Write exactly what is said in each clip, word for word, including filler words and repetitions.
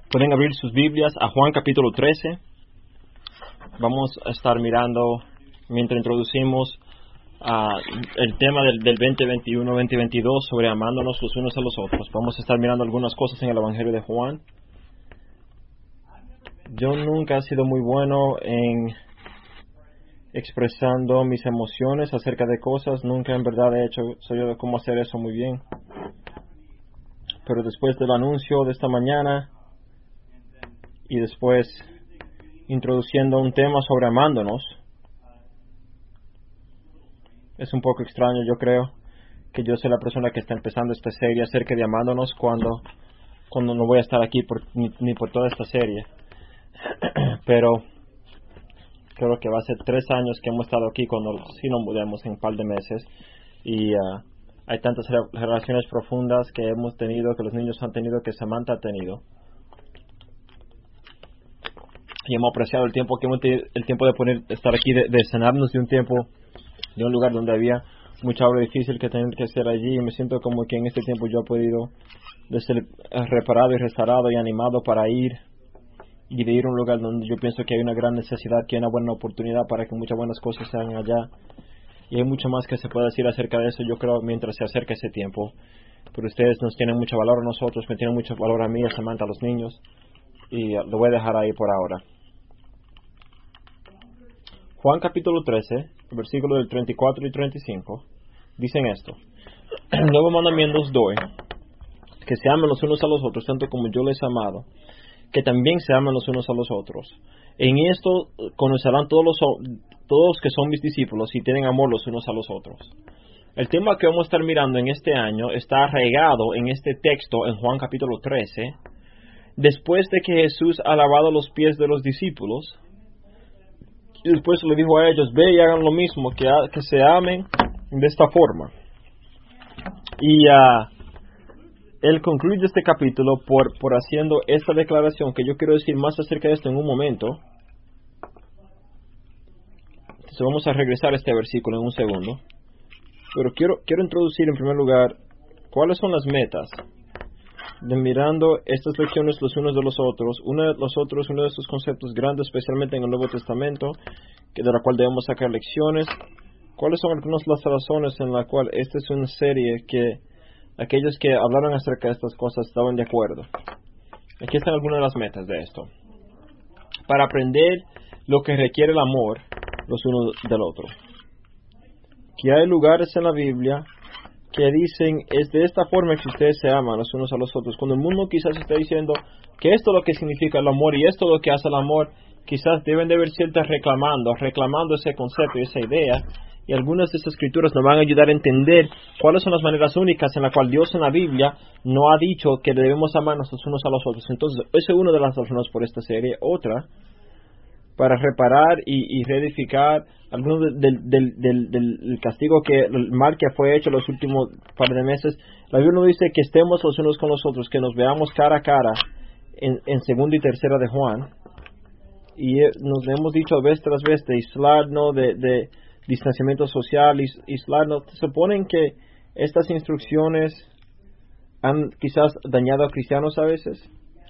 Pueden abrir sus Biblias a Juan capítulo trece. Vamos a estar mirando, mientras introducimos uh, el tema del, del veinte veintiuno veinte veintidós sobre amándonos los unos a los otros. Vamos a estar mirando algunas cosas en el Evangelio de Juan. Yo nunca he sido muy bueno en expresando mis emociones acerca de cosas. Nunca en verdad he hecho, soy yo de cómo hacer eso muy bien. Pero después del anuncio de esta mañana y después introduciendo un tema sobre amándonos, es un poco extraño, yo creo, que yo sea la persona que está empezando esta serie acerca de amándonos cuando, cuando no voy a estar aquí por, ni, ni por toda esta serie. Pero creo que va a ser tres años que hemos estado aquí cuando sí nos mudemos en un par de meses. Y uh, hay tantas re- relaciones profundas que hemos tenido, que los niños han tenido, que Samantha ha tenido. Y hemos apreciado el tiempo que hemos tenido, el tiempo de poner, estar aquí, de, de sanarnos de un tiempo, de un lugar donde había mucha obra difícil que tener que hacer allí. Y me siento como que en este tiempo yo he podido de ser reparado y restaurado y animado para ir y de ir a un lugar donde yo pienso que hay una gran necesidad, que hay una buena oportunidad para que muchas buenas cosas se hagan allá. Y hay mucho más que se puede decir acerca de eso, yo creo, mientras se acerca ese tiempo. Pero ustedes nos tienen mucho valor a nosotros, me tienen mucho valor a mí, a Samantha, a los niños. Y uh, lo voy a dejar ahí por ahora. Juan capítulo trece, versículos del treinta y cuatro y treinta y cinco, dicen esto: Nuevo mandamiento os doy, que se amen los unos a los otros, tanto como yo les he amado, que también se amen los unos a los otros. En esto conocerán todos los, todos que son mis discípulos, y tienen amor los unos a los otros. El tema que vamos a estar mirando en este año está arraigado en este texto en Juan capítulo trece, después de que Jesús ha lavado los pies de los discípulos. Y después le dijo a ellos: ve y hagan lo mismo, que, ha, que se amen de esta forma. Y uh, él concluye este capítulo por, por haciendo esta declaración, que yo quiero decir más acerca de esto en un momento. Entonces vamos a regresar a este versículo en un segundo. Pero quiero, quiero introducir en primer lugar cuáles son las metas de mirando estas lecciones los unos de los otros, uno de los otros, uno de estos conceptos grandes, especialmente en el Nuevo Testamento, que de la cual debemos sacar lecciones. ¿Cuáles son algunas de las razones en las cuales esta es una serie que aquellos que hablaron acerca de estas cosas estaban de acuerdo? Aquí están algunas de las metas de esto. Para aprender lo que requiere el amor los unos del otro. Que hay lugares en la Biblia que dicen: es de esta forma que ustedes se aman los unos a los otros. Cuando el mundo quizás está diciendo que esto es lo que significa el amor y esto es lo que hace el amor, quizás deben de ver ciertas reclamando, reclamando ese concepto y esa idea. Y algunas de estas escrituras nos van a ayudar a entender cuáles son las maneras únicas en las cuales Dios en la Biblia no ha dicho que debemos amarnos los unos a los otros. Entonces, esa es una de las razones por esta serie. Otra, para reparar y, y reedificar algunos del, del, del, del castigo, que el mal que fue hecho los últimos par de meses. La Biblia nos dice que estemos los unos con los otros, que nos veamos cara a cara en, en segunda y tercera de Juan. Y nos hemos dicho vez tras vez de aislarnos, de, de distanciamiento social, aislarnos. Se suponen que estas instrucciones han quizás dañado a cristianos a veces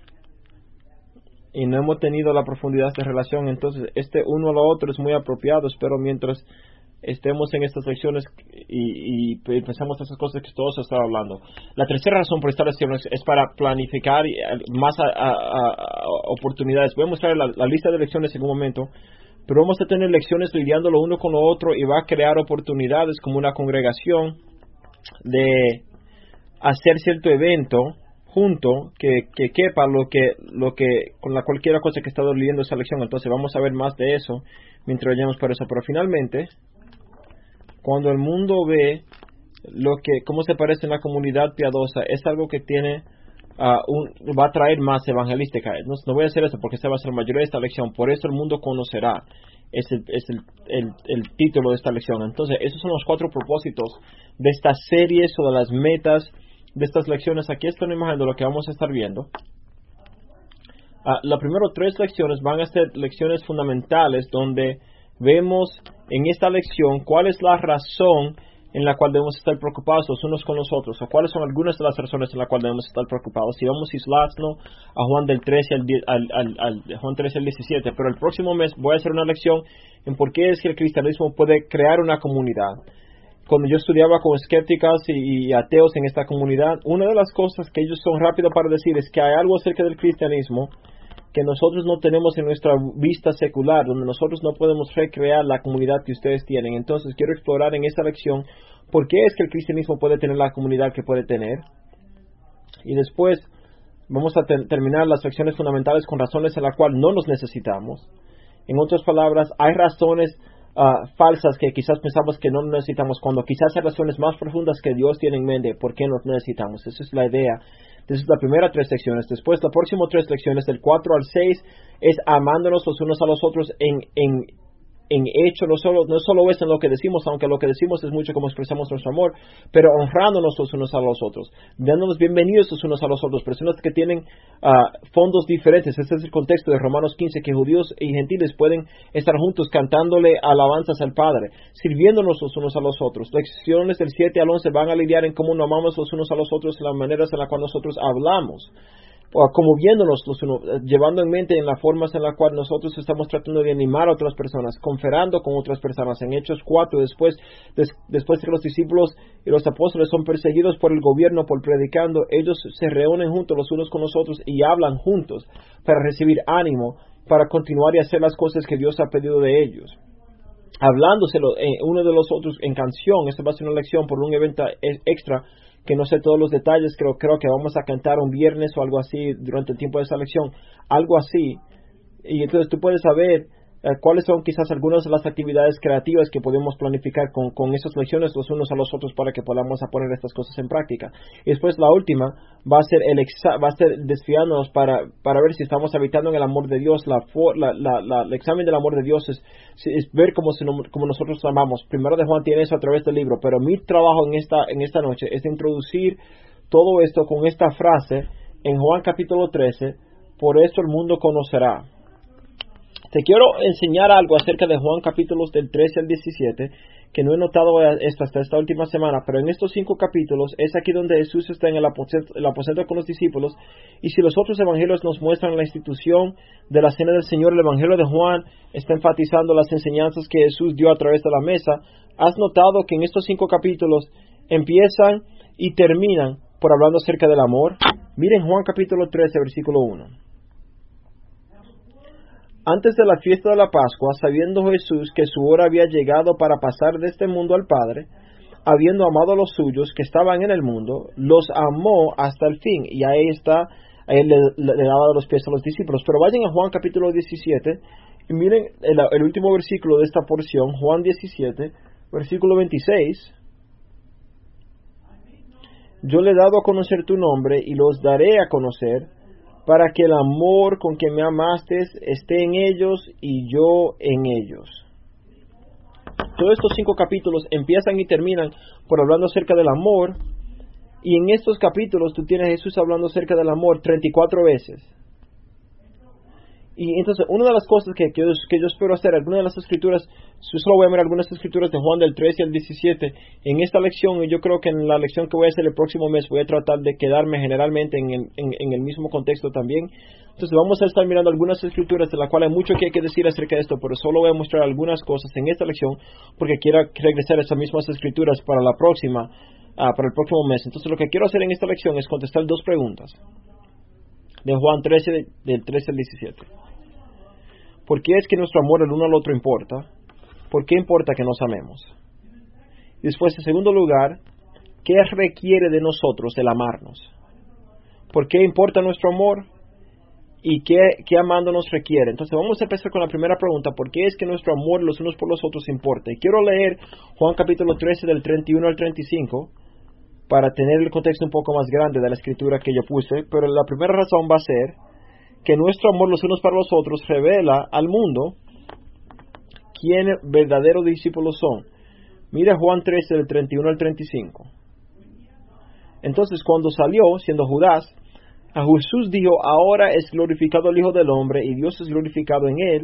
y no hemos tenido la profundidad de relación. Entonces este uno a lo otro es muy apropiado. Espero mientras estemos en estas lecciones y, y pensamos esas cosas que todos están hablando. La tercera razón por estar haciendo es, es para planificar más a, a, a oportunidades. Voy a mostrar la, la lista de lecciones en un momento, pero vamos a tener lecciones lidiando lo uno con lo otro, y va a crear oportunidades como una congregación de hacer cierto evento junto que, que quepa lo que lo que con la cualquier cosa que he estado leyendo esa lección. Entonces vamos a ver más de eso mientras vayamos por eso. Pero finalmente, cuando el mundo ve lo que cómo se parece en la comunidad piadosa, es algo que tiene uh, un, va a traer más evangelística. No, no voy a hacer eso porque esta va a ser la mayoría de esta lección. Por eso el mundo conocerá. Es el, es el, el, el título de esta lección. Entonces esos son los cuatro propósitos de esta serie sobre las metas de estas lecciones. Aquí está una imagen de lo que vamos a estar viendo. Uh, las primeras tres lecciones van a ser lecciones fundamentales, donde vemos en esta lección cuál es la razón en la cual debemos estar preocupados los unos con los otros, o cuáles son algunas de las razones en las cuales debemos estar preocupados. Si vamos a islarnos a Juan del trece al, al, al, al Juan trece al diecisiete, pero el próximo mes voy a hacer una lección en por qué es que el cristianismo puede crear una comunidad. Cuando yo estudiaba con escépticos y, y ateos en esta comunidad, una de las cosas que ellos son rápidos para decir es que hay algo acerca del cristianismo que nosotros no tenemos en nuestra vista secular, donde nosotros no podemos recrear la comunidad que ustedes tienen. Entonces quiero explorar en esta lección por qué es que el cristianismo puede tener la comunidad que puede tener. Y después vamos a ter- terminar las lecciones fundamentales con razones en las cuales no los necesitamos. En otras palabras, hay razones uh, falsas que quizás pensamos que no necesitamos, cuando quizás hay razones más profundas que Dios tiene en mente por qué nos necesitamos. Esa es la idea. Esa es la primera tres lecciones. Después, las próximas tres lecciones, del cuatro al seis, es amándonos los unos a los otros en, en, en hecho. No solo, no solo es en lo que decimos, aunque lo que decimos es mucho como expresamos nuestro amor, pero honrándonos los unos a los otros, dándonos bienvenidos los unos a los otros. Personas que tienen uh, fondos diferentes. Este es el contexto de Romanos quince, que judíos y gentiles pueden estar juntos cantándole alabanzas al Padre, sirviéndonos los unos a los otros. Lecciones del siete al once van a lidiar en cómo nos amamos los unos a los otros, en las maneras en las cuales nosotros hablamos, o como viéndonos los unos, llevando en mente en las formas en las cuales nosotros estamos tratando de animar a otras personas, conferando con otras personas. En Hechos cuatro, después, des, después de que los discípulos y los apóstoles son perseguidos por el gobierno por predicando, ellos se reúnen juntos los unos con los otros y hablan juntos para recibir ánimo, para continuar y hacer las cosas que Dios ha pedido de ellos. Hablándoselo eh, uno de los otros en canción. Esta va a ser una lección por un evento extra que no sé todos los detalles, creo, creo que vamos a cantar un viernes o algo así durante el tiempo de esa lección, algo así. Y entonces tú puedes saber eh, cuáles son quizás algunas de las actividades creativas que podemos planificar con, con esas lecciones los unos a los otros para que podamos poner estas cosas en práctica. Y después la última va a ser el exa- va a ser desfiándonos para, para ver si estamos habitando en el amor de Dios. La, la, la, la, el examen del amor de Dios es, es ver cómo, se, cómo nosotros amamos. Primero de Juan tiene eso a través del libro, pero mi trabajo en esta, en esta noche es introducir todo esto con esta frase en Juan capítulo trece: por esto el mundo conocerá. Te quiero enseñar algo acerca de Juan capítulos del trece al diecisiete, que no he notado esto hasta esta última semana, pero en estos cinco capítulos es aquí donde Jesús está en el aposento, el aposento con los discípulos, y si los otros evangelios nos muestran la institución de la cena del Señor, el evangelio de Juan está enfatizando las enseñanzas que Jesús dio a través de la mesa. ¿Has notado que en estos cinco capítulos empiezan y terminan por hablando acerca del amor? Miren Juan capítulo trece, versículo uno. Antes de la fiesta de la Pascua, sabiendo Jesús que su hora había llegado para pasar de este mundo al Padre, habiendo amado a los suyos que estaban en el mundo, los amó hasta el fin. Y ahí está, ahí le, le, le daba los pies a los discípulos. Pero vayan a Juan capítulo diecisiete y miren el, el último versículo de esta porción, Juan diecisiete, versículo veintiséis. Yo le he dado a conocer tu nombre y los daré a conocer, para que el amor con que me amaste esté en ellos y yo en ellos. Todos estos cinco capítulos empiezan y terminan por hablando acerca del amor, y en estos capítulos tú tienes a Jesús hablando acerca del amor treinta y cuatro veces. Y entonces, una de las cosas que, que, yo, que yo espero hacer, algunas de las escrituras, yo solo voy a ver algunas escrituras de Juan del trece al diecisiete, en esta lección, y yo creo que en la lección que voy a hacer el próximo mes, voy a tratar de quedarme generalmente en el, en, en el mismo contexto también. Entonces vamos a estar mirando algunas escrituras de las cuales hay mucho que hay que decir acerca de esto, pero solo voy a mostrar algunas cosas en esta lección, porque quiero regresar a esas mismas escrituras para la próxima, uh, para el próximo mes. Entonces lo que quiero hacer en esta lección es contestar dos preguntas de Juan trece, del trece al diecisiete. ¿Por qué es que nuestro amor el uno al otro importa? ¿Por qué importa que nos amemos? Y después, en segundo lugar, ¿qué requiere de nosotros el amarnos? ¿Por qué importa nuestro amor? ¿Y qué, qué amando nos requiere? Entonces vamos a empezar con la primera pregunta: ¿por qué es que nuestro amor los unos por los otros importa? Y quiero leer Juan capítulo trece del treinta y uno al treinta y cinco para tener el contexto un poco más grande de la escritura que yo puse, pero la primera razón va a ser que nuestro amor los unos para los otros revela al mundo quién verdaderos discípulos son. Mira Juan trece del treinta y uno al treinta y cinco. Entonces cuando salió, siendo Judas, a Jesús dijo: ahora es glorificado el Hijo del Hombre y Dios es glorificado en él.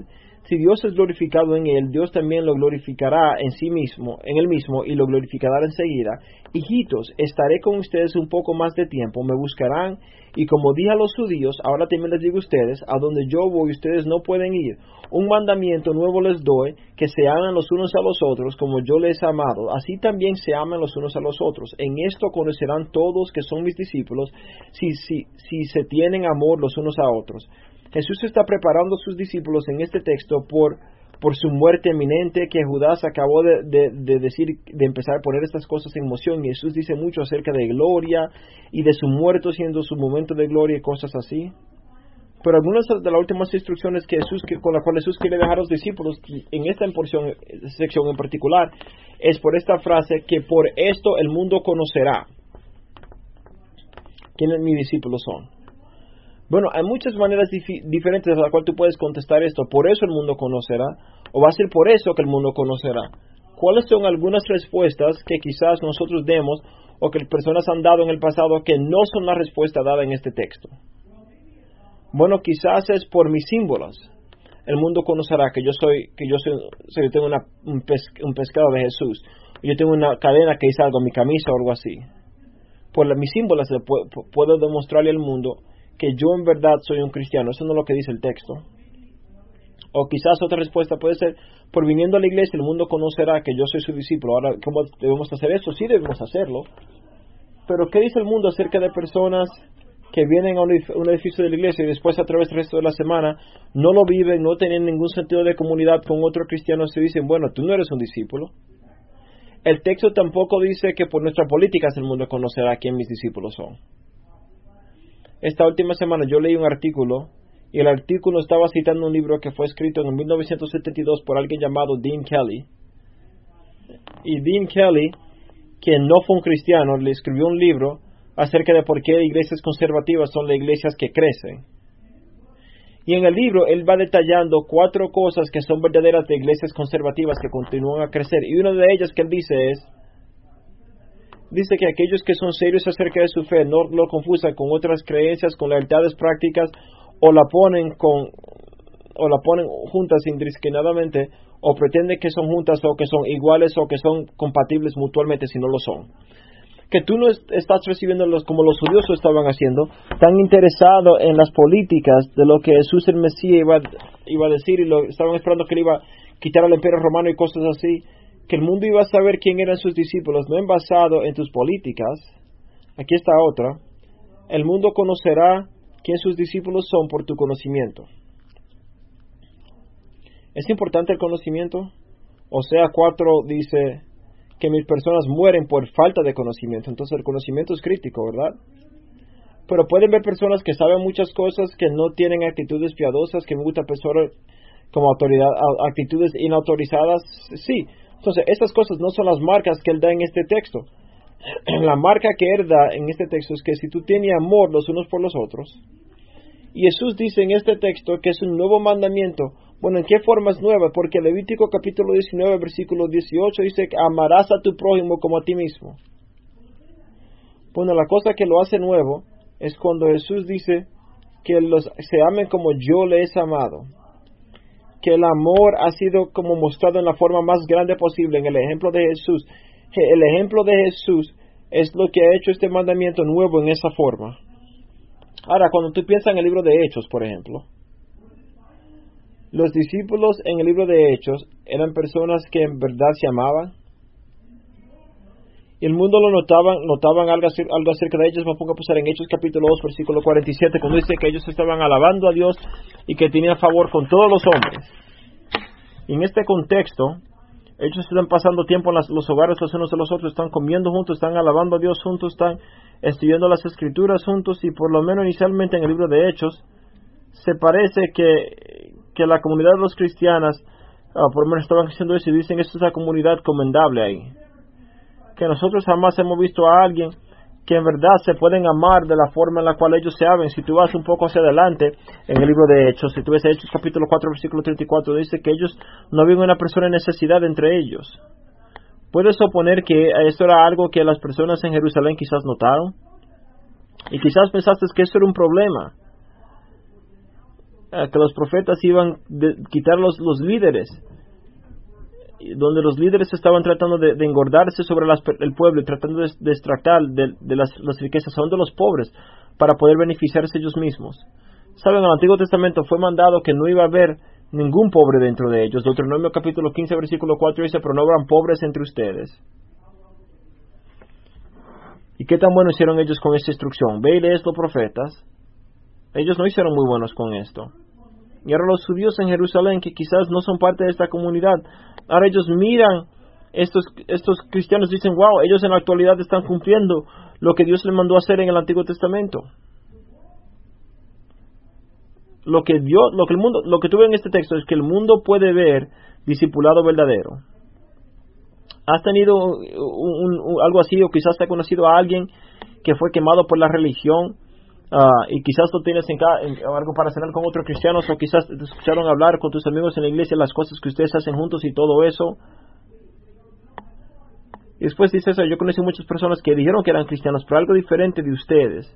Si Dios es glorificado en él, Dios también lo glorificará en sí mismo, en él mismo, y lo glorificará enseguida. Hijitos, estaré con ustedes un poco más de tiempo, me buscarán, y como dije a los judíos, ahora también les digo a ustedes, a donde yo voy ustedes no pueden ir. Un mandamiento nuevo les doy, que se amen los unos a los otros, como yo les he amado, así también se amen los unos a los otros. En esto conocerán todos que son mis discípulos, si, si, si se tienen amor los unos a otros. Jesús está preparando a sus discípulos en este texto por, por su muerte eminente, que Judas acabó de, de, de decir, de empezar a poner estas cosas en moción. Y Jesús dice mucho acerca de gloria y de su muerto siendo su momento de gloria y cosas así. Pero algunas de las últimas instrucciones que Jesús, que, con las cuales Jesús quiere dejar a los discípulos, en esta porción, sección en particular, es por esta frase, que por esto el mundo conocerá quiénes mis discípulos son. Bueno, hay muchas maneras dif- diferentes a las cuales tú puedes contestar esto. Por eso el mundo conocerá, o va a ser por eso que el mundo conocerá. ¿Cuáles son algunas respuestas que quizás nosotros demos o que personas han dado en el pasado que no son la respuesta dada en este texto? Bueno, quizás es por mis símbolos. El mundo conocerá que yo soy, que yo soy, yo tengo una, un, pes, un pescado de Jesús. Yo tengo una cadena que dice algo en mi camisa o algo así. Por la, mis símbolos puedo, puedo demostrarle al mundo que yo en verdad soy un cristiano. Eso no es lo que dice el texto. O quizás otra respuesta puede ser, por viniendo a la iglesia el mundo conocerá que yo soy su discípulo. Ahora, ¿cómo debemos hacer eso? Sí debemos hacerlo. Pero ¿qué dice el mundo acerca de personas que vienen a un edificio de la iglesia y después a través del resto de la semana no lo viven, no tienen ningún sentido de comunidad con otros cristianos? Se dicen, bueno, tú no eres un discípulo. El texto tampoco dice que por nuestras políticas el mundo conocerá quién mis discípulos son. Esta última semana yo leí un artículo, y el artículo estaba citando un libro que fue escrito en mil novecientos setenta y dos por alguien llamado Dean Kelly. Y Dean Kelly, quien no fue un cristiano, le escribió un libro acerca de por qué iglesias conservativas son las iglesias que crecen. Y en el libro él va detallando cuatro cosas que son verdaderas de iglesias conservativas que continúan a crecer. Y una de ellas que él dice es, dice que aquellos que son serios acerca de su fe no lo confusan con otras creencias, con lealtades prácticas, o la ponen con o la ponen juntas indiscriminadamente, o pretenden que son juntas, o que son iguales, o que son compatibles mutuamente si no lo son. Que tú no est- estás recibiéndolos como los judíos lo estaban haciendo, tan interesado en las políticas de lo que Jesús el Mesías iba, iba a decir, y lo estaban esperando que le iba a quitar al imperio romano y cosas así, que el mundo iba a saber quién eran sus discípulos, no en basado en tus políticas. Aquí está otra. El mundo conocerá quién sus discípulos son por tu conocimiento. ¿Es importante el conocimiento? Osea cuatro dice que mis personas mueren por falta de conocimiento. Entonces el conocimiento es crítico, ¿verdad? Pero pueden ver personas que saben muchas cosas, que no tienen actitudes piadosas, que me gusta personas como autoridad, actitudes inautorizadas. Sí. Entonces, estas cosas no son las marcas que él da en este texto. La marca que él da en este texto es que si tú tienes amor los unos por los otros, y Jesús dice en este texto que es un nuevo mandamiento. Bueno, ¿en qué forma es nueva? Porque Levítico capítulo diecinueve, versículo dieciocho dice que amarás a tu prójimo como a ti mismo. Bueno, la cosa que lo hace nuevo es cuando Jesús dice que los se amen como yo les he amado. Que el amor ha sido como mostrado en la forma más grande posible, en el ejemplo de Jesús. El ejemplo de Jesús es lo que ha hecho este mandamiento nuevo en esa forma. Ahora, cuando tú piensas en el libro de Hechos, por ejemplo, los discípulos en el libro de Hechos eran personas que en verdad se amaban. Y el mundo lo notaban, notaban algo, algo acerca de ellos. Me pongo a pasar en Hechos capítulo dos, versículo cuarenta y siete, cuando dice que ellos estaban alabando a Dios y que tenían favor con todos los hombres. Y en este contexto, ellos están pasando tiempo en las, los hogares los unos de los otros, están comiendo juntos, están alabando a Dios juntos, están estudiando las escrituras juntos, y por lo menos inicialmente en el libro de Hechos, se parece que, que la comunidad de los cristianos, uh, por lo menos estaban haciendo eso, y dicen que esta es una comunidad comendable ahí. Que nosotros jamás hemos visto a alguien que en verdad se pueden amar de la forma en la cual ellos se aman. Si tú vas un poco hacia adelante en el libro de Hechos, si tú ves Hechos capítulo cuatro, versículo treinta y cuatro, dice que ellos no ven una persona en necesidad entre ellos. ¿Puedes suponer que esto era algo que las personas en Jerusalén quizás notaron? Y quizás pensaste que esto era un problema. uh, que los profetas iban a quitar los, los líderes, donde los líderes estaban tratando de, de engordarse sobre las, el pueblo y tratando de, de extractar de, de las, las riquezas aún de los pobres para poder beneficiarse ellos mismos. Saben, en el Antiguo Testamento fue mandado que no iba a haber ningún pobre dentro de ellos. Deuteronomio capítulo quince versículo cuatro dice: pero no habrán pobres entre ustedes. ¿Y qué tan bueno hicieron ellos con esta instrucción? Ve y lees los profetas. Ellos no hicieron muy buenos con esto. Y ahora los judíos en Jerusalén, que quizás no son parte de esta comunidad, ahora ellos miran, estos, estos cristianos dicen: wow, ellos en la actualidad están cumpliendo lo que Dios les mandó a hacer en el Antiguo Testamento. Lo que Dios, lo que el mundo, lo que tuve en este texto es que el mundo puede ver discipulado verdadero. ¿Has tenido un, un, un, algo así, o quizás te has conocido a alguien que fue quemado por la religión uh, y quizás tú tienes en, en, algo para cenar con otros cristianos, o quizás te escucharon hablar con tus amigos en la iglesia las cosas que ustedes hacen juntos y todo eso? Y después dice eso: yo conocí muchas personas que dijeron que eran cristianos, pero algo diferente de ustedes.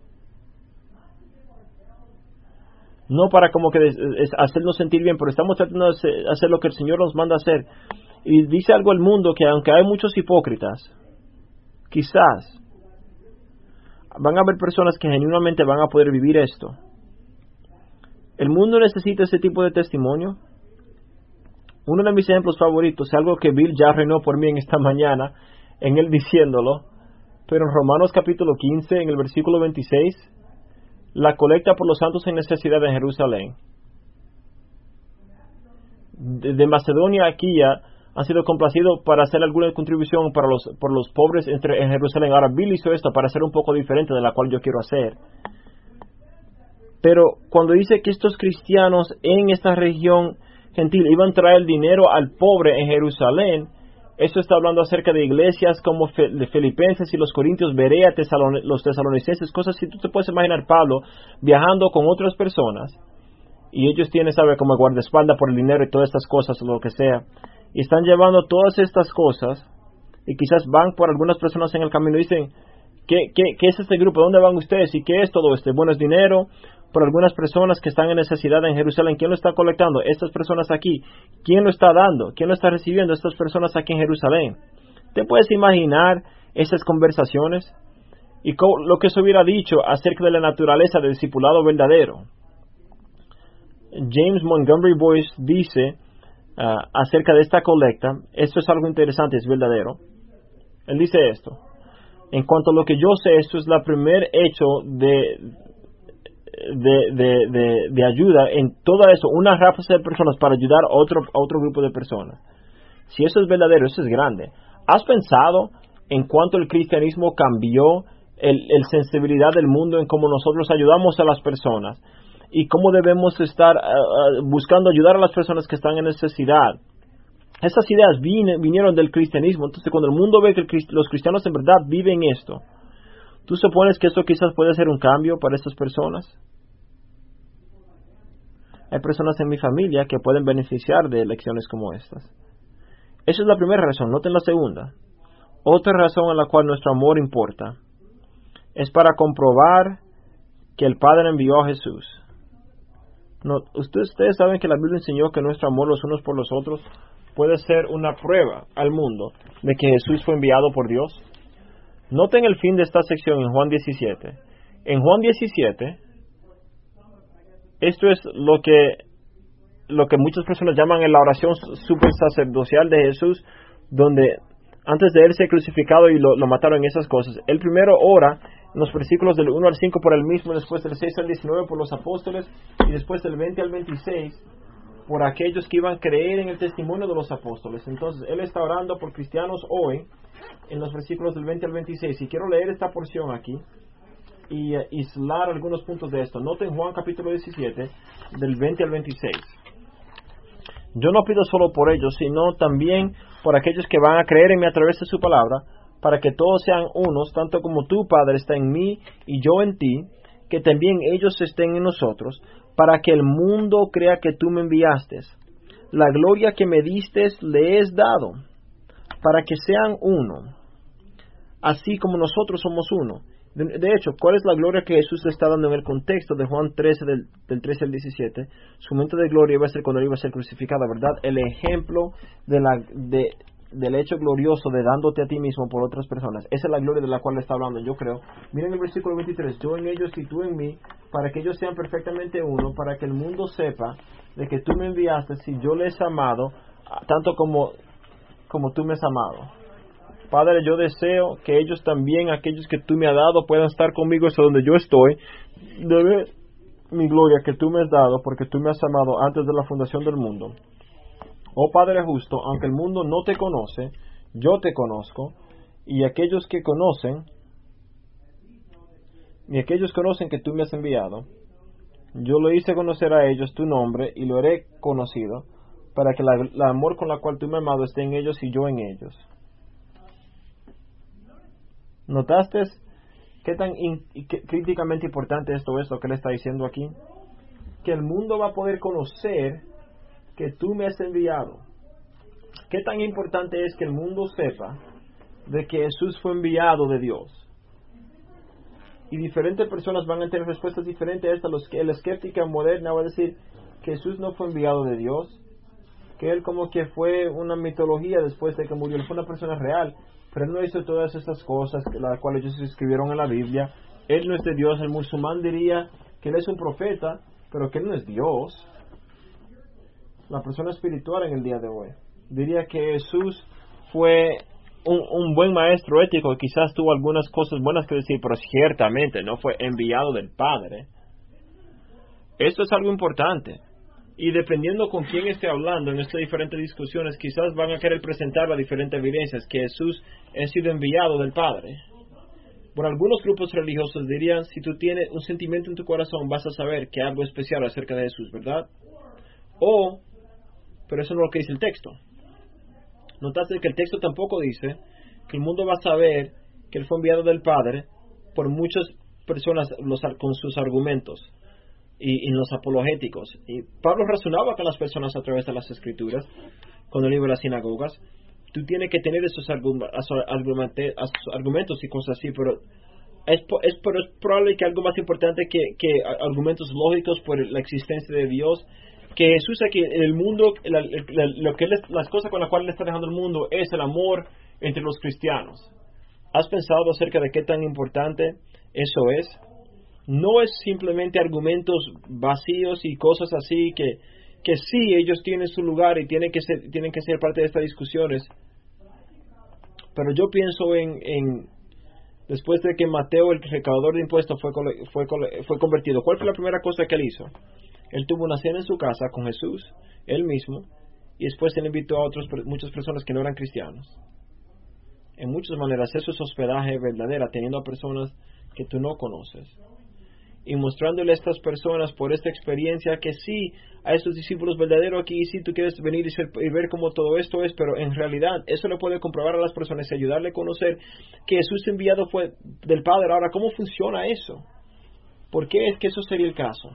No para como que es hacernos sentir bien, pero estamos tratando de hacer lo que el Señor nos manda a hacer. Y dice algo el mundo, que aunque hay muchos hipócritas, quizás van a haber personas que genuinamente van a poder vivir esto. El mundo necesita ese tipo de testimonio. Uno de mis ejemplos favoritos, algo que Bill ya reinó por mí en esta mañana, en él diciéndolo, pero en Romanos capítulo quince, en el versículo veintiséis, la colecta por los santos en necesidad en Jerusalén. De, de Macedonia a Aquía han sido complacidos para hacer alguna contribución para los, por los pobres entre, en Jerusalén. Ahora Bill hizo esto para ser un poco diferente de la cual yo quiero hacer. Pero cuando dice que estos cristianos en esta región gentil iban a traer dinero al pobre en Jerusalén, eso está hablando acerca de iglesias como de Filipenses y los Corintios, Berea, Tesalon, los tesalonicenses, cosas así. Tú te puedes imaginar Pablo viajando con otras personas y ellos tienen, sabe, como guardaespaldas por el dinero y todas estas cosas, lo que sea, y están llevando todas estas cosas, y quizás van por algunas personas en el camino y dicen: ¿qué, qué, qué es este grupo? ¿Dónde van ustedes? ¿Y qué es todo esto? Bueno, es dinero por algunas personas que están en necesidad en Jerusalén. ¿Quién lo está colectando? Estas personas aquí. ¿Quién lo está dando? ¿Quién lo está recibiendo? Estas personas aquí en Jerusalén. ¿Te puedes imaginar esas conversaciones? Y lo que se hubiera dicho acerca de la naturaleza del discipulado verdadero. James Montgomery Boyce dice uh, acerca de esta colecta, esto es algo interesante, es verdadero. Él dice esto: en cuanto a lo que yo sé, esto es el primer hecho de De, de, de, de ayuda en todo eso, una raza de personas para ayudar a otro, a otro grupo de personas. Si eso es verdadero, eso es grande. ¿Has pensado en cuánto el cristianismo cambió el, el sensibilidad del mundo en cómo nosotros ayudamos a las personas y cómo debemos estar uh, uh, buscando ayudar a las personas que están en necesidad? Esas ideas vine, vinieron del cristianismo. Entonces, cuando el mundo ve que el, los cristianos en verdad viven esto, ¿tú supones que esto quizás puede ser un cambio para estas personas? Hay personas en mi familia que pueden beneficiar de lecciones como estas. Esa es la primera razón, noten la segunda. Otra razón en la cual nuestro amor importa es para comprobar que el Padre envió a Jesús. No, ustedes, ustedes saben que la Biblia enseñó que nuestro amor los unos por los otros puede ser una prueba al mundo de que Jesús fue enviado por Dios. Noten el fin de esta sección en Juan diecisiete. En Juan diecisiete, esto es lo que, lo que muchas personas llaman en la oración super sacerdotal de Jesús, donde antes de él ser crucificado y lo, lo mataron en esas cosas, él primero ora en los versículos del uno al cinco por él mismo, después del seis al diecinueve por los apóstoles, y después del veinte al veintiséis por aquellos que iban a creer en el testimonio de los apóstoles. Entonces, él está orando por cristianos hoy, en los versículos del veinte al veintiséis, y quiero leer esta porción aquí, y uh, aislar algunos puntos de esto. Noten Juan capítulo diecisiete, del veinte al veintiséis. Yo no pido solo por ellos, sino también por aquellos que van a creer en mí a través de su palabra, para que todos sean unos, tanto como tu Padre está en mí y yo en ti, que también ellos estén en nosotros, para que el mundo crea que tú me enviaste. La gloria que me diste le es dado, para que sean uno, así como nosotros somos uno. De, de hecho, ¿cuál es la gloria que Jesús le está dando en el contexto de Juan trece, del, del trece al diecisiete? Su momento de gloria iba a ser cuando él iba a ser crucificado, ¿verdad? El ejemplo de la, de, del hecho glorioso de dándote a ti mismo por otras personas. Esa es la gloria de la cual le está hablando, yo creo. Miren el versículo veintitrés. Yo en ellos y tú en mí, para que ellos sean perfectamente uno, para que el mundo sepa de que tú me enviaste, si yo les he amado, tanto como, como tú me has amado. Padre, yo deseo que ellos también, aquellos que tú me has dado, puedan estar conmigo hasta donde yo estoy. Debe mi gloria que tú me has dado, porque tú me has amado antes de la fundación del mundo. Oh Padre justo, aunque el mundo no te conoce, yo te conozco, y aquellos que conocen, y aquellos conocen que tú me has enviado. Yo lo hice conocer a ellos tu nombre, y lo haré conocido, para que la, la amor con la cual tú me has amado esté en ellos y yo en ellos. ¿Notaste qué tan in, qué, críticamente importante esto es lo que él está diciendo aquí? Que el mundo va a poder conocer que tú me has enviado. ¿Qué tan importante es que el mundo sepa de que Jesús fue enviado de Dios? Y diferentes personas van a tener respuestas diferentes a esta. Los que, la escéptica moderna va a decir que Jesús no fue enviado de Dios, que él como que fue una mitología después de que murió. Él fue una persona real, pero él no hizo todas esas cosas, las cuales ellos escribieron en la Biblia. Él no es de Dios. El musulmán diría que él es un profeta, pero que él no es Dios. La persona espiritual en el día de hoy diría que Jesús fue un, un buen maestro ético, y quizás tuvo algunas cosas buenas que decir, pero ciertamente no fue enviado del Padre. Esto es algo importante. Y dependiendo con quién esté hablando en estas diferentes discusiones, quizás van a querer presentar las diferentes evidencias que Jesús ha sido enviado del Padre. Por algunos grupos religiosos dirían, si tú tienes un sentimiento en tu corazón, vas a saber que algo especial acerca de Jesús, ¿verdad? O, pero eso no es lo que dice el texto. Notaste que el texto tampoco dice que el mundo va a saber que él fue enviado del Padre por muchas personas los, con sus argumentos. Y, y los apologéticos. Y Pablo razonaba con las personas a través de las escrituras cuando él iba a las sinagogas. Tú tienes que tener esos argumentos y cosas así, pero es, es, pero es probable que algo más importante que, que argumentos lógicos por la existencia de Dios, que Jesús aquí en el mundo, la, la, lo que él, las cosas con las cuales le está dejando el mundo es el amor entre los cristianos. ¿Has pensado acerca de qué tan importante eso es? No es simplemente argumentos vacíos y cosas así que, que sí, ellos tienen su lugar y tienen que ser, tienen que ser parte de estas discusiones. Pero yo pienso en, en después de que Mateo, el recaudador de impuestos, fue, fue, fue convertido, ¿cuál fue la primera cosa que él hizo? Él tuvo una cena en su casa con Jesús, él mismo, y después él invitó a otros, muchas personas que no eran cristianos. En muchas maneras eso es hospedaje verdadera, teniendo a personas que tú no conoces. Y mostrándole a estas personas por esta experiencia que sí, a estos discípulos verdaderos aquí, sí tú quieres venir y, ser, y ver cómo todo esto es, pero en realidad eso le puede comprobar a las personas y ayudarle a conocer que Jesús enviado fue del Padre. Ahora, ¿cómo funciona eso? ¿Por qué es que eso sería el caso?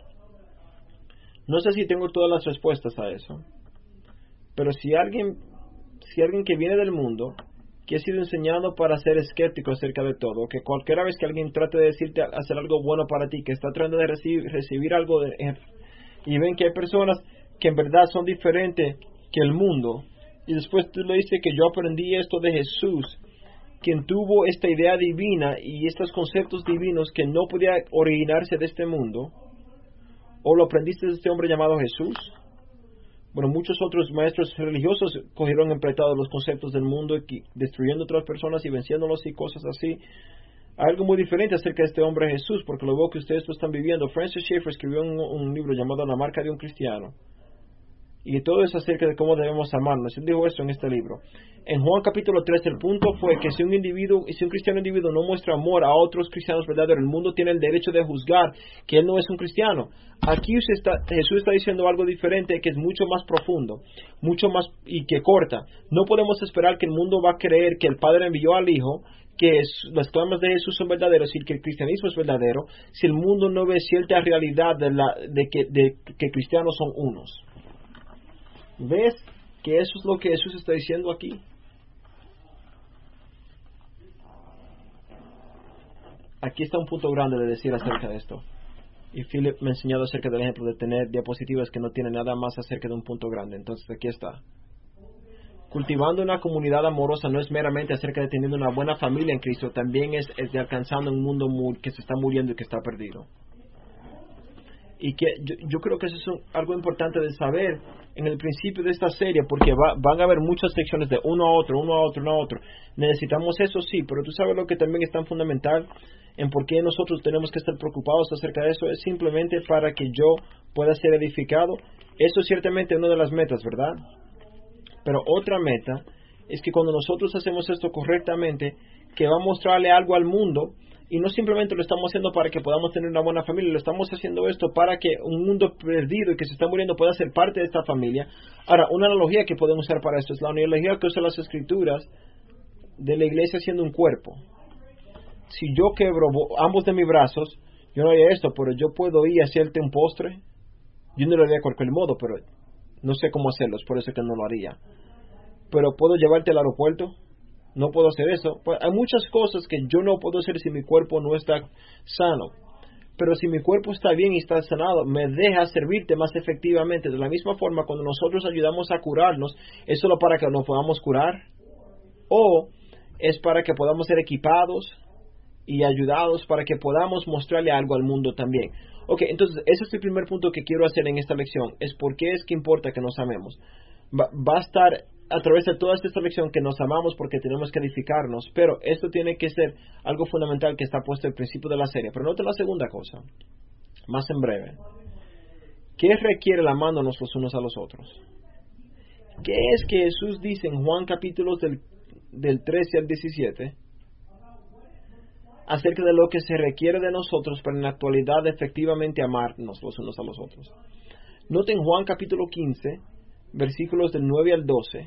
No sé si tengo todas las respuestas a eso, pero si alguien, si alguien que viene del mundo, que ha sido enseñado para ser escéptico acerca de todo, que cualquier vez que alguien trate de decirte hacer algo bueno para ti, que está tratando de recibir, recibir algo de, y ven que hay personas que en verdad son diferentes que el mundo, y después tú le dices que yo aprendí esto de Jesús, quien tuvo esta idea divina y estos conceptos divinos que no podía originarse de este mundo, o lo aprendiste de este hombre llamado Jesús. Bueno, muchos otros maestros religiosos cogieron emprestados los conceptos del mundo, y destruyendo otras personas y venciéndolos y cosas así. Hay algo muy diferente acerca de este hombre Jesús, porque lo veo que ustedes lo están viviendo. Francis Schaeffer escribió un, un libro llamado La marca de un cristiano. Y todo es acerca de cómo debemos amarnos. Él dijo esto en este libro. En Juan capítulo tres, el punto fue que si un individuo, si un cristiano individuo no muestra amor a otros cristianos verdaderos, el mundo tiene el derecho de juzgar que él no es un cristiano. Aquí usted está, Jesús está diciendo algo diferente, que es mucho más profundo, mucho más y que corta. No podemos esperar que el mundo va a creer que el Padre envió al Hijo, que es, las clamas de Jesús son verdaderas y que el cristianismo es verdadero, si el mundo no ve cierta realidad de, la, de, que, de que cristianos son unos. ¿Ves que eso es lo que Jesús está diciendo aquí? aquí está un punto grande de decir acerca de esto. Y Philip me ha enseñado acerca del ejemplo de tener diapositivas que no tienen nada más acerca de un punto grande. Entonces aquí está. Cultivando una comunidad amorosa no es meramente acerca de teniendo una buena familia en Cristo, también es, es de alcanzando un mundo que se está muriendo y que está perdido. Y que yo, yo creo que eso es un, algo importante de saber en el principio de esta serie, porque va, van a haber muchas secciones de uno a otro, uno a otro, uno a otro. Necesitamos eso, sí, pero tú sabes lo que también es tan fundamental en por qué nosotros tenemos que estar preocupados acerca de eso, es simplemente para que yo pueda ser edificado. Eso es ciertamente una de las metas, ¿verdad? Pero otra meta es que cuando nosotros hacemos esto correctamente, que va a mostrarle algo al mundo. Y no simplemente lo estamos haciendo para que podamos tener una buena familia, lo estamos haciendo esto para que un mundo perdido y que se está muriendo pueda ser parte de esta familia. Ahora, una analogía que podemos usar para esto es la analogía que usan las escrituras de la iglesia siendo un cuerpo. Si yo quebro ambos de mis brazos, yo no haría esto, pero yo puedo ir a hacerte un postre. Yo no lo haría de cualquier modo, pero no sé cómo hacerlo, es por eso que no lo haría. Pero puedo llevarte al aeropuerto. No puedo hacer eso. Pues hay muchas cosas que yo no puedo hacer si mi cuerpo no está sano. Pero si mi cuerpo está bien y está sanado, me deja servirte más efectivamente. De la misma forma, cuando nosotros ayudamos a curarnos, ¿es solo para que nos podamos curar? ¿O es para que podamos ser equipados y ayudados para que podamos mostrarle algo al mundo también? Ok, entonces ese es el primer punto que quiero hacer en esta lección. Es por qué es que importa que nos amemos. Va, va a estar a través de toda esta lección que nos amamos porque tenemos que edificarnos, pero esto tiene que ser algo fundamental que está puesto al principio de la serie. Pero note la segunda cosa, más en breve. ¿Qué requiere la amándonos los unos a los otros? ¿Qué es que Jesús dice en Juan capítulos del, del trece al diecisiete acerca de lo que se requiere de nosotros para en la actualidad efectivamente amarnos los unos a los otros? Noten Juan capítulo quince, versículos del nueve al doce.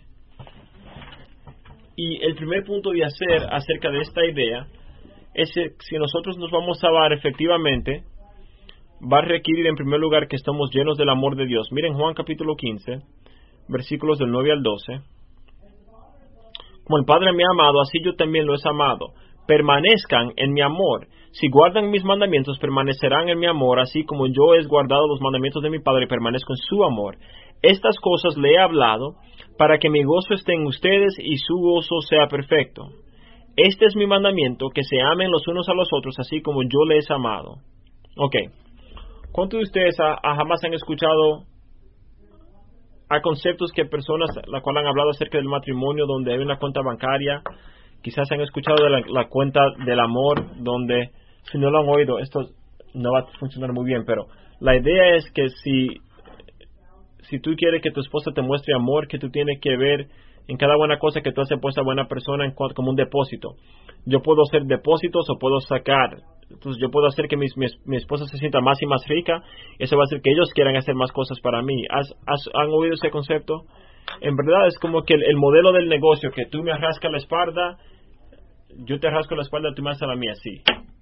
Y el primer punto de hacer acerca de esta idea es que si nosotros nos vamos a amar efectivamente, va a requerir en primer lugar que estemos llenos del amor de Dios. Miren Juan capítulo quince, versículos del nueve al doce. Como el Padre me ha amado, así yo también lo he amado. Permanezcan en mi amor. Si guardan mis mandamientos, permanecerán en mi amor, así como yo he guardado los mandamientos de mi Padre y permanezco en su amor. Estas cosas le he hablado para que mi gozo esté en ustedes y su gozo sea perfecto. Este es mi mandamiento, que se amen los unos a los otros, así como yo les he amado. Ok. ¿Cuántos de ustedes a, a jamás han escuchado a conceptos que personas, la cual han hablado acerca del matrimonio, donde hay una cuenta bancaria? Quizás han escuchado de la, la cuenta del amor, donde, si no lo han oído, esto no va a funcionar muy bien, pero la idea es que si, si tú quieres que tu esposa te muestre amor, que tú tienes que ver en cada buena cosa que tú haces por esa buena persona en cuanto, como un depósito. Yo puedo hacer depósitos o puedo sacar. Entonces yo puedo hacer que mi, mi, mi esposa se sienta más y más rica. Eso va a hacer que ellos quieran hacer más cosas para mí. ¿Has, has, ¿Han oído ese concepto? En verdad es como que el, el modelo del negocio, que tú me rascas la espalda, yo te rasco la espalda, tú me haces la mía, sí.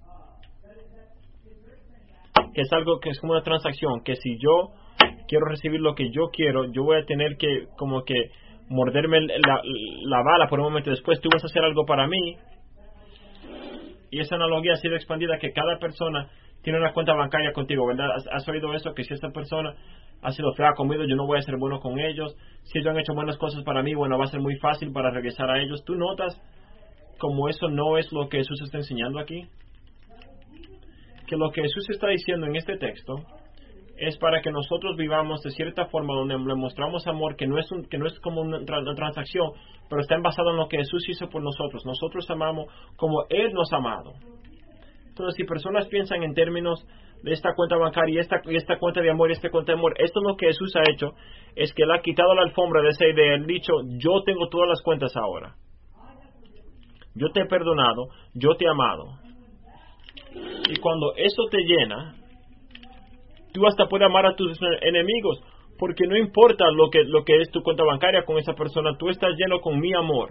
Que es algo que es como una transacción, que si yo quiero recibir lo que yo quiero, yo voy a tener que como que morderme la, la bala por un momento. Después tú vas a hacer algo para mí. Y esa analogía ha sido expandida, que cada persona tiene una cuenta bancaria contigo, ¿verdad? ¿Has, has oído eso? Que si esta persona ha sido fea conmigo, yo no voy a ser bueno con ellos. Si ellos han hecho buenas cosas para mí, bueno, va a ser muy fácil para regresar a ellos. ¿Tú notas como eso no es lo que Jesús está enseñando aquí? Que lo que Jesús está diciendo en este texto es para que nosotros vivamos de cierta forma donde le mostramos amor, que no es un, que no es como una, una transacción, pero está basado en lo que Jesús hizo por nosotros. Nosotros amamos como Él nos ha amado. Entonces, si personas piensan en términos de esta cuenta bancaria y esta, y esta cuenta de amor y esta cuenta de amor, esto es lo que Jesús ha hecho, es que Él ha quitado la alfombra de esa idea. Él ha dicho, yo tengo todas las cuentas ahora. Yo te he perdonado, yo te he amado. Y cuando eso te llena, tú hasta puedes amar a tus enemigos, porque no importa lo que, lo que es tu cuenta bancaria con esa persona, tú estás lleno con mi amor,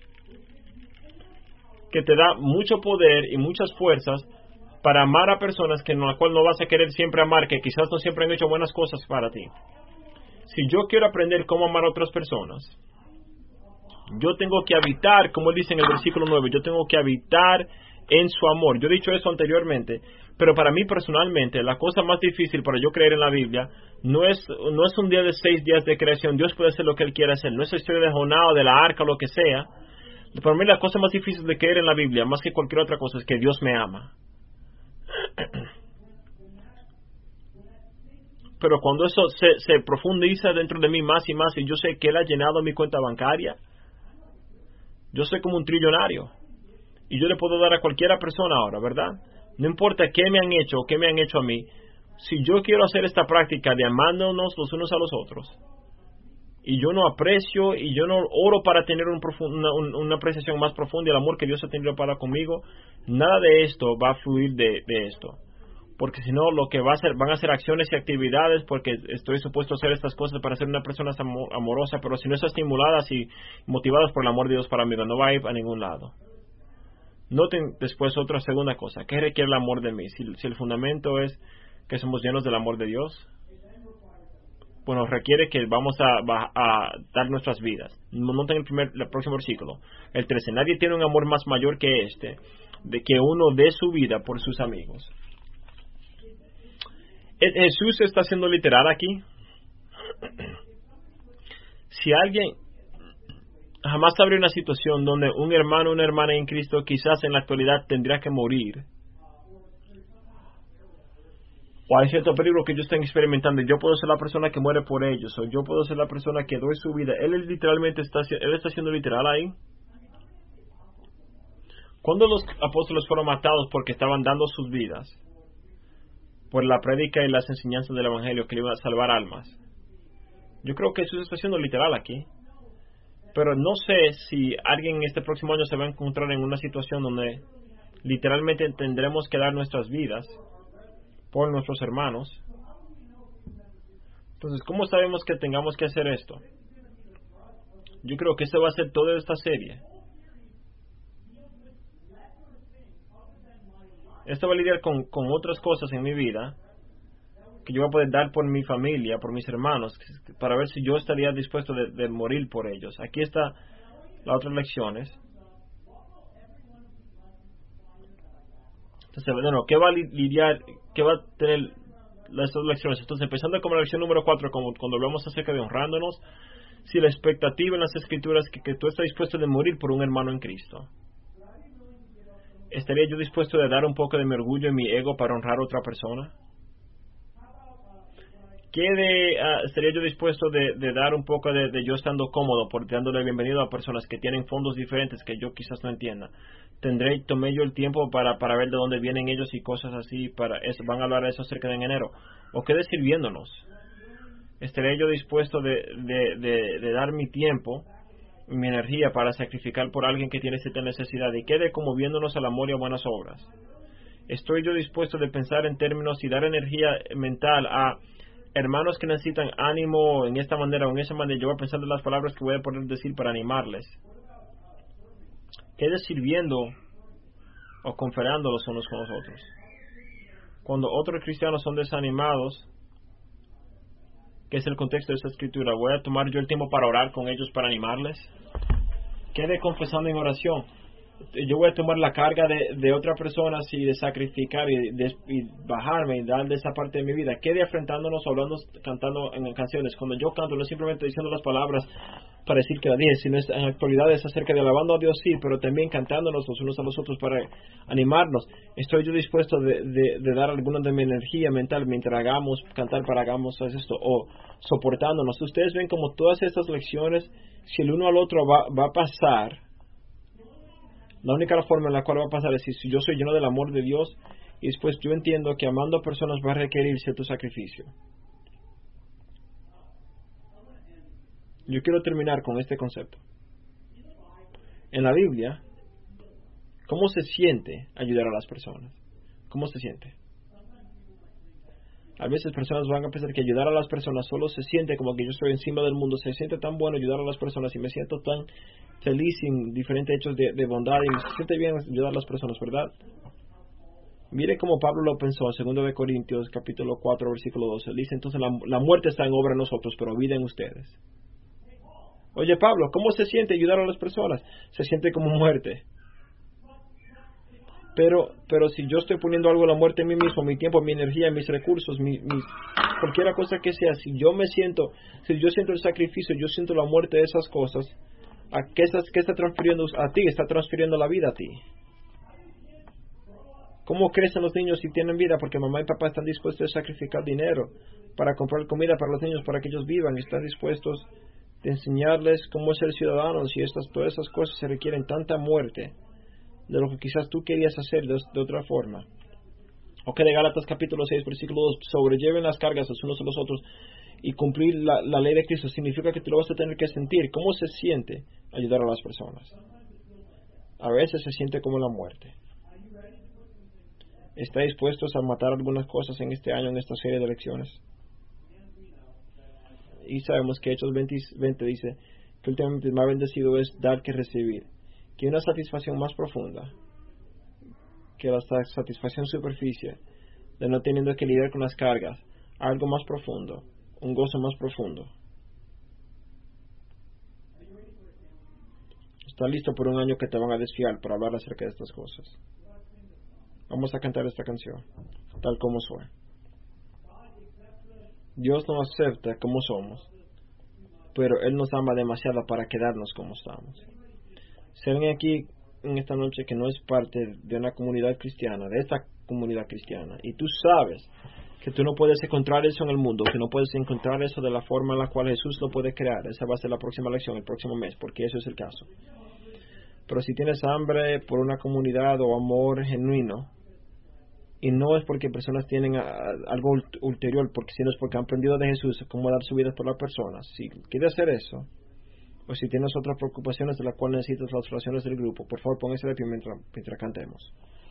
que te da mucho poder y muchas fuerzas para amar a personas que en la cual no vas a querer siempre amar, que quizás no siempre han hecho buenas cosas para ti. Si yo quiero aprender cómo amar a otras personas, yo tengo que habitar, como él dice en el versículo nueve, yo tengo que habitar en su amor. Yo he dicho eso anteriormente, pero para mí personalmente, la cosa más difícil para yo creer en la Biblia no es, no es un día de seis días de creación. Dios puede hacer lo que Él quiera hacer. No es la historia de Jonás o de la arca o lo que sea. Para mí la cosa más difícil de creer en la Biblia, más que cualquier otra cosa, es que Dios me ama. Pero cuando eso se, se profundiza dentro de mí más y más, y yo sé que Él ha llenado mi cuenta bancaria, yo soy como un trillonario. Y yo le puedo dar a cualquiera persona ahora, ¿verdad? No importa qué me han hecho o qué me han hecho a mí. Si yo quiero hacer esta práctica de amándonos los unos a los otros, y yo no aprecio y yo no oro para tener un profund, una, un, una apreciación más profunda del amor que Dios ha tenido para conmigo, nada de esto va a fluir de, de esto. Porque si no, lo que va a ser, van a ser acciones y actividades, porque estoy supuesto a hacer estas cosas para ser una persona amorosa, pero si no están estimuladas y motivadas por el amor de Dios para mí, no va a ir a ningún lado. Noten después otra segunda cosa. ¿Qué requiere el amor de mí? Si, si el fundamento es que somos llenos del amor de Dios, bueno, requiere que vamos a, a dar nuestras vidas. Noten el, primer, el próximo versículo, el trece. Nadie tiene un amor más mayor que este, de que uno dé su vida por sus amigos. Jesús está siendo literal aquí. Si alguien jamás habría una situación donde un hermano o una hermana en Cristo quizás en la actualidad tendría que morir, o hay cierto peligro que ellos estén experimentando, yo puedo ser la persona que muere por ellos, o yo puedo ser la persona que doy su vida. Él literalmente está, él está siendo literal ahí. Cuando los apóstoles fueron matados porque estaban dando sus vidas por la prédica y las enseñanzas del Evangelio que le iban a salvar almas, yo creo que Jesús está siendo literal aquí. Pero no sé si alguien este próximo año se va a encontrar en una situación donde literalmente tendremos que dar nuestras vidas por nuestros hermanos. Entonces, ¿cómo sabemos que tengamos que hacer esto? Yo creo que esta va a ser toda esta serie. Esto va a lidiar con, con otras cosas en mi vida que yo voy a poder dar por mi familia, por mis hermanos, para ver si yo estaría dispuesto de, de morir por ellos. Aquí está las otras lecciones. Entonces, bueno, ¿qué va a lidiar, qué va a tener las otras lecciones? Entonces, empezando con la lección número cuatro, como cuando hablamos acerca de honrándonos, si la expectativa en las Escrituras es que, que tú estás dispuesto de morir por un hermano en Cristo, ¿estaría yo dispuesto de dar un poco de mi orgullo y mi ego para honrar a otra persona? ¿Qué de, uh, estaría yo dispuesto de, de dar un poco de, de yo estando cómodo por dándole bienvenido a personas que tienen fondos diferentes que yo quizás no entienda? Tendré, tomé yo el tiempo para, para ver de dónde vienen ellos y cosas así, para eso, van a hablar de eso cerca de en enero. ¿O qué de sirviéndonos? ¿Estaré yo dispuesto de, de, de, de dar mi tiempo, mi energía para sacrificar por alguien que tiene cierta necesidad? ¿Y qué de como viéndonos al amor y a buenas obras? ¿Estoy yo dispuesto de pensar en términos y dar energía mental a hermanos que necesitan ánimo en esta manera o en esa manera? Yo voy a pensar en las palabras que voy a poder decir para animarles. ¿Qué de sirviendo o conferando los unos con los otros? Cuando otros cristianos son desanimados, ¿qué es el contexto de esta escritura? ¿Voy a tomar yo el tiempo para orar con ellos para animarles? ¿Qué de confesando en oración? Yo voy a tomar la carga de, de otra persona y de sacrificar y, de, y bajarme y dar de esa parte de mi vida. ¿Qué de enfrentándonos, hablando, cantando en canciones? Cuando yo canto no es simplemente diciendo las palabras para decir que la dije, sino es, en actualidad es acerca de alabando a Dios, sí, pero también cantándonos los unos a los otros para animarnos. ¿Estoy yo dispuesto de, de, de dar alguna de mi energía mental mientras hagamos, cantar para hagamos esto? O soportándonos. Ustedes ven como todas estas lecciones, si el uno al otro va, va a pasar, la única forma en la cual va a pasar es si yo soy lleno del amor de Dios y después yo entiendo que amando a personas va a requerir cierto sacrificio. Yo quiero terminar con este concepto. En la Biblia, ¿cómo se siente ayudar a las personas? ¿Cómo se siente? A veces personas van a pensar que ayudar a las personas solo se siente como que yo estoy encima del mundo. Se siente tan bueno ayudar a las personas y me siento tan feliz en diferentes hechos de, de bondad y me siente bien ayudar a las personas, ¿verdad? Mire cómo Pablo lo pensó en segundo de Corintios capítulo cuatro versículo doce. Dice entonces la, la muerte está en obra en nosotros, pero vida en ustedes. Oye Pablo, ¿cómo se siente ayudar a las personas? Se siente como muerte. Pero, pero si yo estoy poniendo algo a la muerte en mí mismo, mi tiempo, mi energía, mis recursos, mi, mi, cualquier cosa que sea, si yo me siento, si yo siento el sacrificio, yo siento la muerte de esas cosas, ¿a qué, estás, qué está transfiriendo a ti? Está transfiriendo la vida a ti. ¿Cómo crecen los niños si tienen vida? Porque mamá y papá están dispuestos a sacrificar dinero para comprar comida para los niños, para que ellos vivan. Están dispuestos a enseñarles cómo ser ciudadanos, y estas, todas esas cosas se requieren tanta muerte de lo que quizás tú querías hacer de, de otra forma. Ok, de Gálatas capítulo seis, versículo dos, sobrelleven las cargas los unos a los otros y cumplir la, la ley de Cristo. Significa que tú lo vas a tener que sentir. ¿Cómo se siente ayudar a las personas? A veces se siente como la muerte. ¿Está dispuestos a matar algunas cosas en este año, en esta serie de lecciones? Y sabemos que Hechos veinte, veinte dice que últimamente más bendecido es dar que recibir. Que una satisfacción más profunda que la satisfacción superficial de no teniendo que lidiar con las cargas, algo más profundo, un gozo más profundo. ¿Estás listo por un año que te van a desfiar para hablar acerca de estas cosas? Vamos a cantar esta canción, tal como soy. Dios nos acepta como somos, pero Él nos ama demasiado para quedarnos como estamos. Si alguien aquí en esta noche que no es parte de una comunidad cristiana, de esta comunidad cristiana, y tú sabes que tú no puedes encontrar eso en el mundo, que no puedes encontrar eso de la forma en la cual Jesús lo puede crear, esa va a ser la próxima lección, el próximo mes, porque eso es el caso. Pero si tienes hambre por una comunidad o amor genuino, y no es porque personas tienen a, a, algo ulterior, porque sino es porque han aprendido de Jesús cómo dar su vida por las personas, si quieres hacer eso, o si tienes otras preocupaciones de las cuales necesitas las oraciones del grupo, por favor póngase de pie mientras, mientras cantemos.